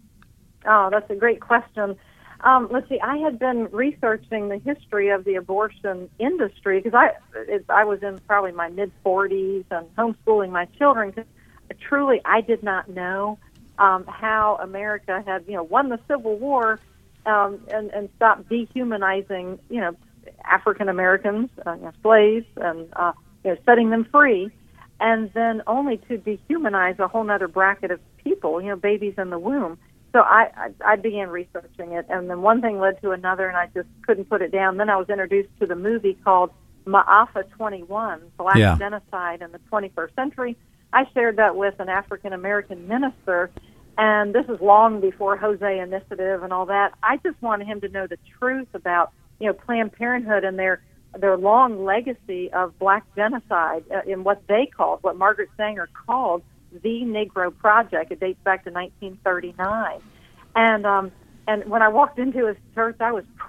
Oh, that's a great question. Um, let's see, I had been researching the history of the abortion industry because I it, I was in probably my mid-forties and homeschooling my children because truly I did not know um, how America had, you know, won the Civil War Um, and, and stop dehumanizing, you know, African Americans, uh, you know, slaves, and uh, you know, setting them free, and then only to dehumanize a whole other bracket of people, you know, babies in the womb. So I, I, I began researching it, and then one thing led to another, and I just couldn't put it down. Then I was introduced to the movie called Ma'afa twenty-one, Black yeah. Genocide in the twenty-first century. I shared that with an African American minister. And this is long before Jose Initiative and all that. I just wanted him to know the truth about, you know, Planned Parenthood and their their long legacy of black genocide uh, in what they called, what Margaret Sanger called, the Negro Project. It dates back to nineteen thirty-nine. And um, and when I walked into his church, I was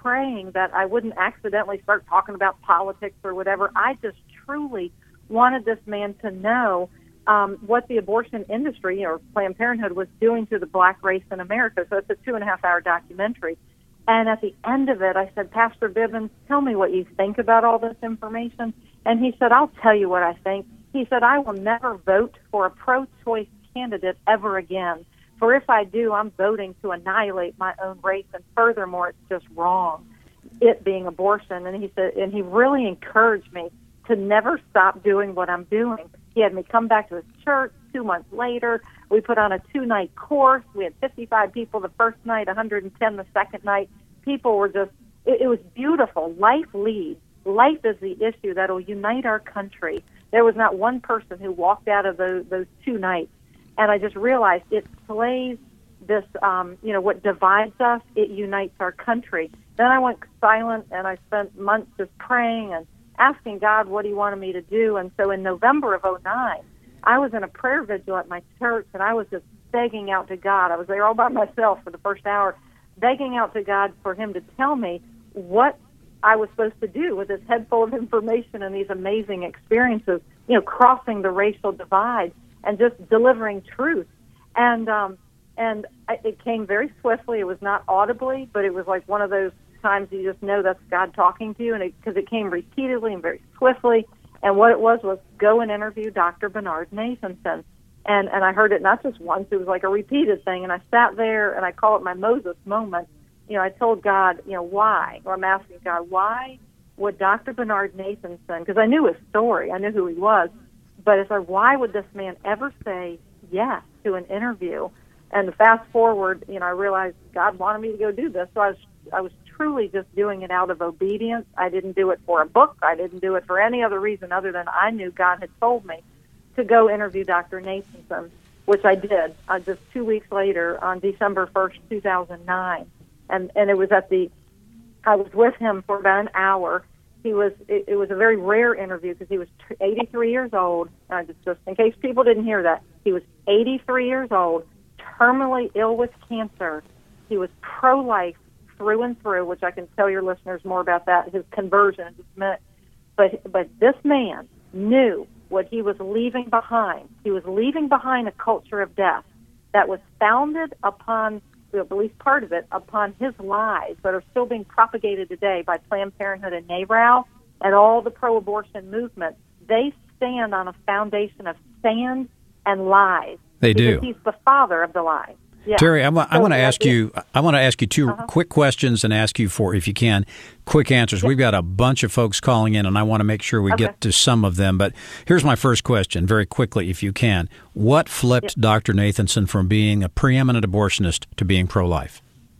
praying that I wouldn't accidentally start talking about politics or whatever. I just truly wanted this man to know um, what the abortion industry, or Planned Parenthood, was doing to the black race in America. So it's a two and a half hour documentary. And at the end of it, I said, Pastor Bibbins, tell me what you think about all this information. And he said, I'll tell you what I think. He said, I will never vote for a pro-choice candidate ever again. For if I do, I'm voting to annihilate my own race, and furthermore, it's just wrong, it being abortion. And he said, and he really encouraged me to never stop doing what I'm doing. He had me come back to his church two months later. We put on a two-night course. We had fifty-five people the first night, one hundred ten the second night. People were just, it, it was beautiful. Life leads. Life is the issue that will unite our country. There was not one person who walked out of those, those two nights. And I just realized it plays this, um, you know, what divides us, it unites our country. Then I went silent, and I spent months just praying and asking God what he wanted me to do. And so in November of oh nine, I was in a prayer vigil at my church, and I was just begging out to God. I was there all by myself for the first hour, begging out to God for him to tell me what I was supposed to do with this head full of information and these amazing experiences, you know, crossing the racial divide and just delivering truth. And um, and I, it came very swiftly. It was not audibly, but it was like one of those times you just know that's God talking to you, and because it, it came repeatedly and very swiftly. And what it was was go and interview Doctor Bernard Nathanson. And, and I heard it not just once, it was like a repeated thing. And I sat there, and I call it my Moses moment. You know, I told God, you know, why? Or I'm asking God, why would Doctor Bernard Nathanson, because I knew his story, I knew who he was, but it's like, why would this man ever say yes to an interview? And fast forward, you know, I realized God wanted me to go do this. So I was, I was truly just doing it out of obedience. I didn't do it for a book. I didn't do it for any other reason other than I knew God had told me to go interview Doctor Nathanson, which I did uh, just two weeks later on December first, two thousand nine. And and it was at the, I was with him for about an hour. He was, it, it was a very rare interview because he was eighty-three years old. Uh, just, just in case people didn't hear that, he was eighty-three years old, terminally ill with cancer. He was pro-life through and through, which I can tell your listeners more about that, his conversion in just a minute. But, but this man knew what he was leaving behind. He was leaving behind a culture of death that was founded upon, at least part of it, upon his lies that are still being propagated today by Planned Parenthood and NARAL and all the pro-abortion movement. They stand on a foundation of sand and lies. They do. He's the father of the lies. Yeah. Terry, I'm, I'm so, going to yeah, ask you. I want to ask you two uh-huh. quick questions and ask you for, if you can, quick answers. Yeah. We've got a bunch of folks calling in, and I want to make sure we okay. get to some of them. But here's my first question, very quickly, if you can. What flipped yeah. Doctor Nathanson from being a preeminent abortionist to being pro-life?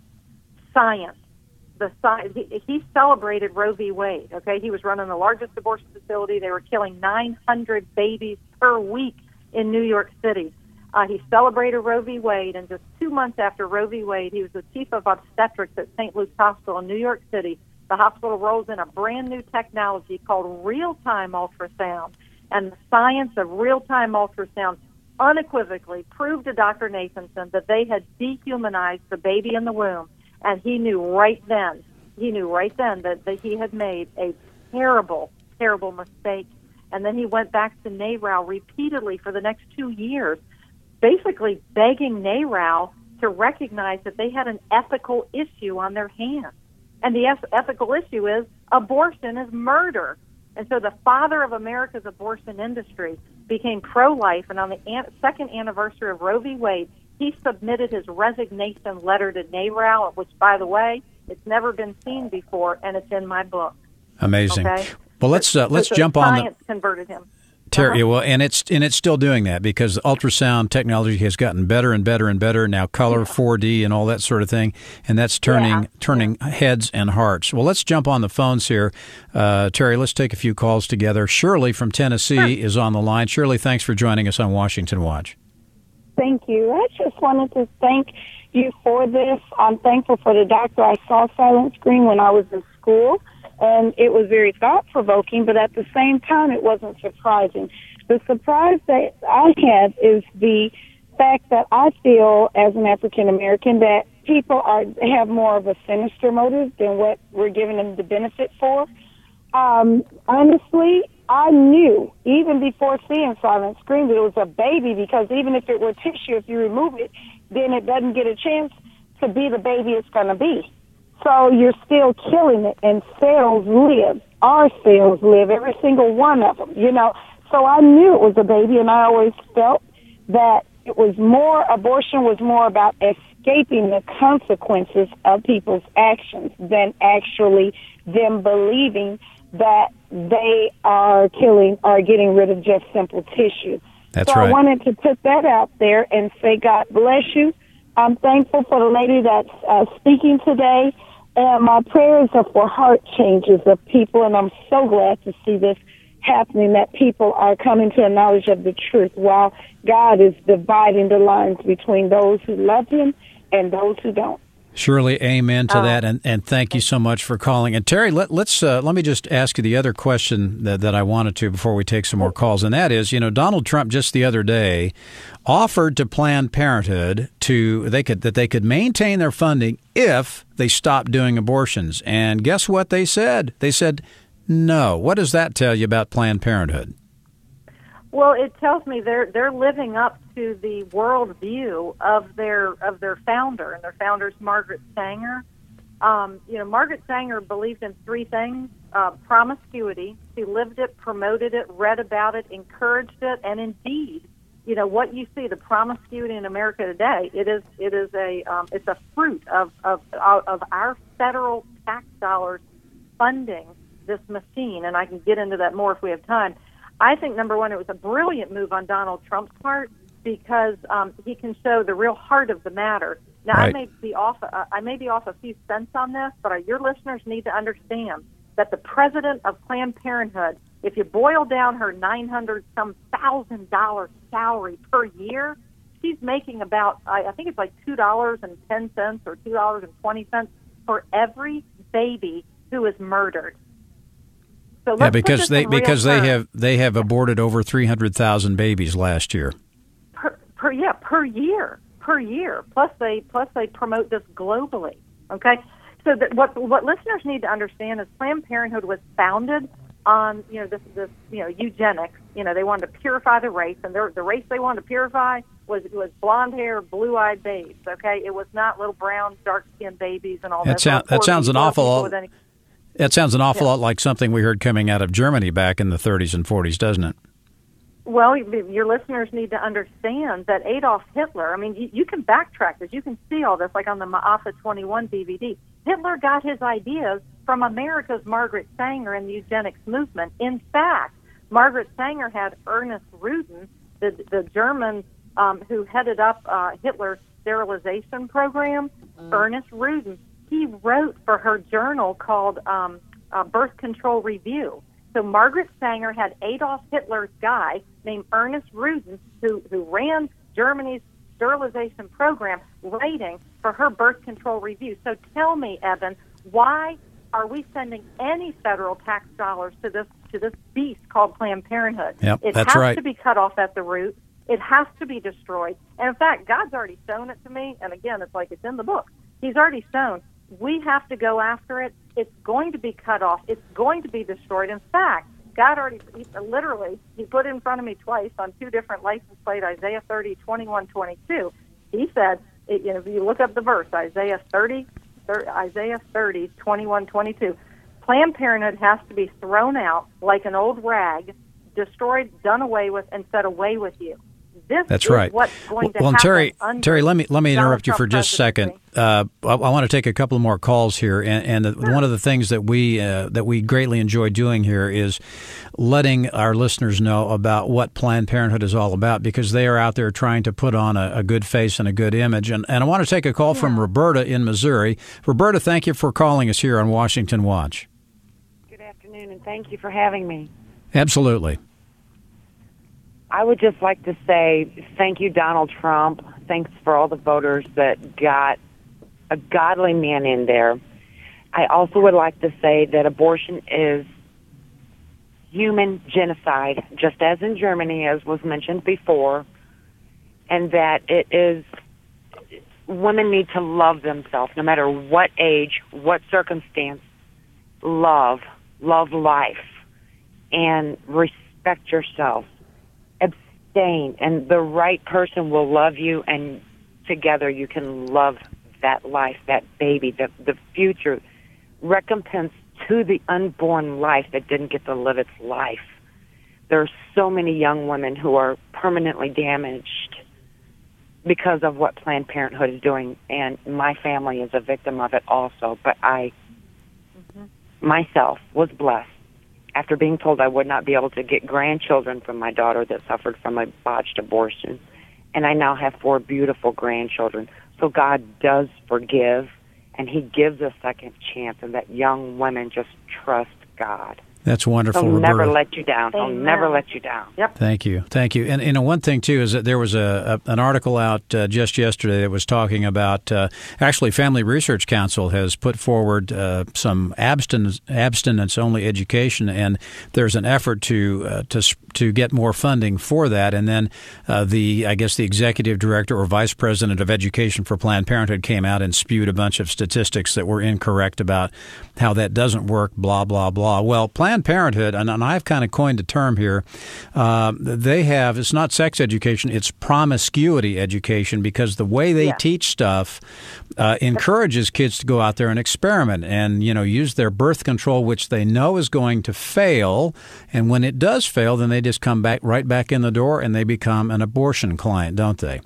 Science. The science. He, he celebrated Roe v. Wade. Okay, he was running the largest abortion facility. They were killing nine hundred babies per week in New York City. Uh, he celebrated Roe v. Wade, and just two months after Roe v. Wade, he was the chief of obstetrics at Saint Luke's Hospital in New York City. The hospital rolls in a brand new technology called real-time ultrasound, and the science of real-time ultrasound unequivocally proved to Doctor Nathanson that they had dehumanized the baby in the womb, and he knew right then, he knew right then that, that he had made a terrible, terrible mistake. And then he went back to NARAL repeatedly for the next two years, basically begging NARAL to recognize that they had an ethical issue on their hands. And the eth- ethical issue is abortion is murder. And so the father of America's abortion industry became pro-life, and on the an- second anniversary of Roe v. Wade, he submitted his resignation letter to NARAL, which, by the way, it's never been seen before, and it's in my book. Amazing. Okay? Well, let's uh, let's so jump on the science converted him. Terry, uh-huh. well, and it's and it's still doing that because ultrasound technology has gotten better and better and better. Now, color, yeah. four D, and all that sort of thing, and that's turning yeah. turning yeah. heads and hearts. Well, let's jump on the phones here, uh, Terry. Let's take a few calls together. Shirley from Tennessee sure. is on the line. Shirley, thanks for joining us on Washington Watch. Thank you. I just wanted to thank you for this. I'm thankful for the doctor I saw silent screen when I was in school. And it was very thought-provoking, but at the same time, it wasn't surprising. The surprise that I have is the fact that I feel, as an African-American, that people are have more of a sinister motive than what we're giving them the benefit for. Um, honestly, I knew even before seeing Silent Scream that it was a baby, because even if it were tissue, if you remove it, then it doesn't get a chance to be the baby it's going to be. So you're still killing it, and cells live. Our cells live, every single one of them, you know. So I knew it was a baby, and I always felt that it was more, abortion was more about escaping the consequences of people's actions than actually them believing that they are killing or getting rid of just simple tissue. That's so right. I wanted to put that out there and say, God bless you. I'm thankful for the lady that's uh, speaking today, and my prayers are for heart changes of people, and I'm so glad to see this happening, that people are coming to a knowledge of the truth while God is dividing the lines between those who love him and those who don't. Surely, amen to Oh. that, and, and thank you so much for calling. And Terry, let, let's uh, let me just ask you the other question that, that I wanted to before we take some more calls, and that is, you know, Donald Trump just the other day offered to Planned Parenthood to they could that they could maintain their funding if they stopped doing abortions, and guess what they said? They said no. What does that tell you about Planned Parenthood? Well, it tells me they're they're living up to the worldview of their of their founder, and their founder's Margaret Sanger. Um, you know, Margaret Sanger believed in three things: uh, promiscuity. She lived it, promoted it, read about it, encouraged it, and indeed, you know, what you see, the promiscuity in America today, it is it is a um, it's a fruit of of of our federal tax dollars funding this machine, and I can get into that more if we have time. I think, number one, it was a brilliant move on Donald Trump's part because um, he can show the real heart of the matter. Now, Right. I may be off. Uh, I may be off a few cents on this, but uh, your listeners need to understand that the president of Planned Parenthood, if you boil down her nine hundred some thousand dollar salary per year, she's making about I, I think it's like two dollars and ten cents or two dollars and twenty cents for every baby who is murdered. So let's Yeah, put because this they in real because they terms. have they have aborted over three hundred thousand babies last year. per, per yeah per year per year. Plus they plus they promote this globally. Okay, so that what what listeners need to understand is Planned Parenthood was founded on you know this this you know eugenics. You know they wanted to purify the race, and their, the race they wanted to purify was was blonde hair, blue eyed babes. Okay, it was not little brown, dark skinned babies and all That that. sound- that sounds an awful lot- Any, That sounds an awful Yeah. lot like something we heard coming out of Germany back in the thirties and forties, doesn't it? Well, your listeners need to understand that Adolf Hitler, I mean, you, you can backtrack this. You can see all this, like on the Ma'afa twenty-one D V D. Hitler got his ideas from America's Margaret Sanger and the eugenics movement. In fact, Margaret Sanger had Ernest Rudin, the, the German um, who headed up uh, Hitler's sterilization program. Mm. Ernest Rudin, he wrote for her journal called um, uh, Birth Control Review. So Margaret Sanger had Adolf Hitler's guy named Ernest Rudin, who, who ran Germany's sterilization program, writing for her Birth Control Review. So tell me, Evan, why are we sending any federal tax dollars to this to this beast called Planned Parenthood? Yep, it that's has right. to be cut off at the root. It has to be destroyed. And in fact, God's already shown it to me. And again, it's like it's in the book. He's already shown. We have to go after it. It's going to be cut off. It's going to be destroyed. In fact, God already, he, literally, he put it in front of me twice on two different license plate, Isaiah thirty, twenty-one, twenty-two. He said, it, you know, if you look up the verse, Isaiah thirty, thirty, Isaiah thirty, twenty-one, twenty-two, Planned Parenthood has to be thrown out like an old rag, destroyed, done away with, and set away with you. This That's is right. what's going to well, happen Terry, under Terry, let me let me Donald interrupt you Trump for just a second. presidency. Uh, I, I want to take a couple more calls here, and, and one of the things that we uh, that we greatly enjoy doing here is letting our listeners know about what Planned Parenthood is all about, because they are out there trying to put on a, a good face and a good image. And, and I want to take a call yeah. from Roberta in Missouri. Roberta, thank you for calling us here on Washington Watch. Good afternoon, and thank you for having me. Absolutely. I would just like to say thank you, Donald Trump. Thanks for all the voters that got a godly man in there. I also would like to say that abortion is human genocide, just as in Germany, as was mentioned before, and that it is women need to love themselves, no matter what age, what circumstance. Love, love life, and respect yourself. Abstain, and the right person will love you, and together you can love that life, that baby, the, the future. Recompense to the unborn life that didn't get to live its life. There are so many young women who are permanently damaged because of what Planned Parenthood is doing, and my family is a victim of it also. But I, mm-hmm. myself, was blessed after being told I would not be able to get grandchildren from my daughter that suffered from a botched abortion, and I now have four beautiful grandchildren. So God does forgive, and He gives a second chance, and that young women just trust God. That's wonderful, He'll Roberta. never let you down. He'll Amen. never let you down. Yep. Thank you. Thank you. And, you know, one thing, too, is that there was a, a an article out uh, just yesterday that was talking about, uh, actually, Family Research Council has put forward uh, some abstinence, abstinence-only education, and there's an effort to uh, to to get more funding for that. And then uh, the, I guess, the executive director or vice president of education for Planned Parenthood came out and spewed a bunch of statistics that were incorrect about how that doesn't work, blah, blah, blah. Well, Planned Parenthood, and, and I've kind of coined a term here, uh, they have, it's not sex education, it's promiscuity education, because the way they yeah. teach stuff uh, encourages kids to go out there and experiment and, you know, use their birth control, which they know is going to fail. And when it does fail, then they just come back right back in the door and they become an abortion client, don't they?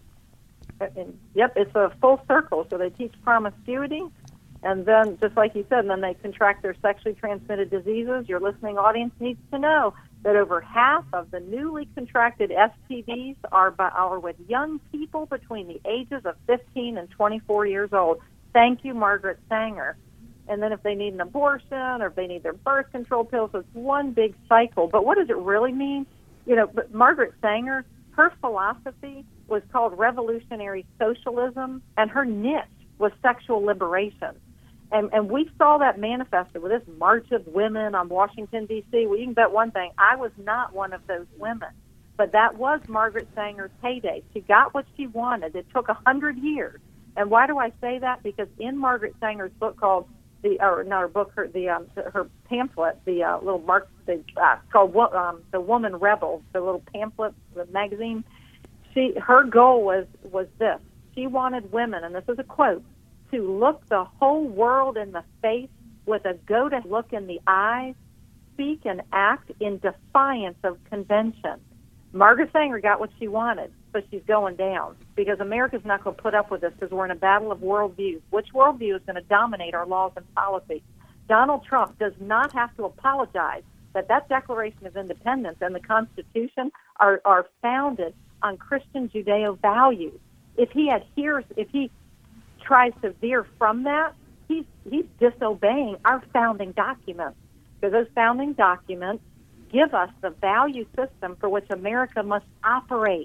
Yep, it's a full circle. So they teach promiscuity. And then, just like you said, and then they contract their sexually transmitted diseases. Your listening audience needs to know that over half of the newly contracted S T Ds are, by, are with young people between the ages of fifteen and twenty-four years old. Thank you, Margaret Sanger. And then if they need an abortion or if they need their birth control pills, it's one big cycle. But what does it really mean? You know, but Margaret Sanger, her philosophy was called revolutionary socialism, and her niche was sexual liberation. And, and we saw that manifested with this March of Women on Washington, D C Well, you can bet one thing, I was not one of those women. But that was Margaret Sanger's heyday. She got what she wanted. It took a hundred years. And why do I say that? Because in Margaret Sanger's book called, the or not her book, her, the, um, her pamphlet, the uh, little Mark, the, uh, called um, The Woman Rebel, the little pamphlet, the magazine, she her goal was, was this. She wanted women, and this is a quote, to look the whole world in the face with a go-to look in the eyes, speak and act in defiance of convention. Margaret Sanger got what she wanted, but she's going down because America's not going to put up with this because we're in a battle of worldviews. Which worldview is going to dominate our laws and policies? Donald Trump does not have to apologize that that Declaration of Independence and the Constitution are, are founded on Christian Judeo values. If he adheres, if he tries to veer from that, he's he's disobeying our founding documents, because those founding documents give us the value system for which America must operate.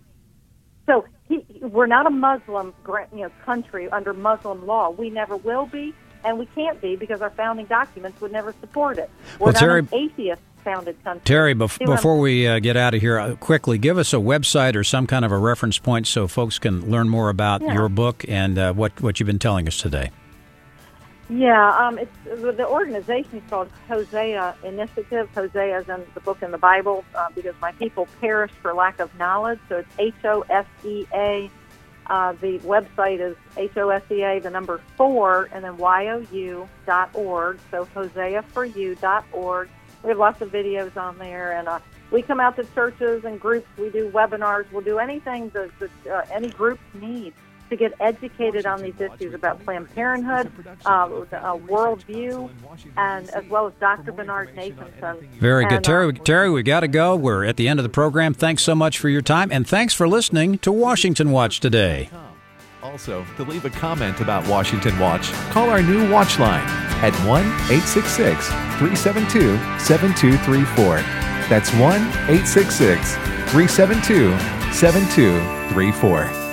So he, we're not a Muslim you know, country under Muslim law. We never will be, and we can't be because our founding documents would never support it. We're well, not Terry, an atheist-founded country. Terry, bef- before we uh, get out of here, uh, quickly, give us a website or some kind of a reference point so folks can learn more about yeah. your book and uh, what, what you've been telling us today. Yeah, um, it's the organization is called Hosea Initiative. Hosea is in the book in the Bible uh, because my people perish for lack of knowledge. So it's H O S E A. Uh, the website is H O S E A, the number four, and then Y O U dot org. So Hosea for you dot org. We have lots of videos on there, and uh, we come out to churches and groups. We do webinars. We'll do anything that, that uh, any groups need to get educated on these issues about Planned Parenthood, uh, uh, worldview, and as well as Doctor Bernard Nathanson. Very good. And, Terry, uh, Terry, we got to go. We're at the end of the program. Thanks so much for your time, and thanks for listening to Washington Watch today. Also, to leave a comment about Washington Watch, call our new watch line at one eight six six, three seven two, seven two three four. That's one eight six six, three seven two, seven two three four.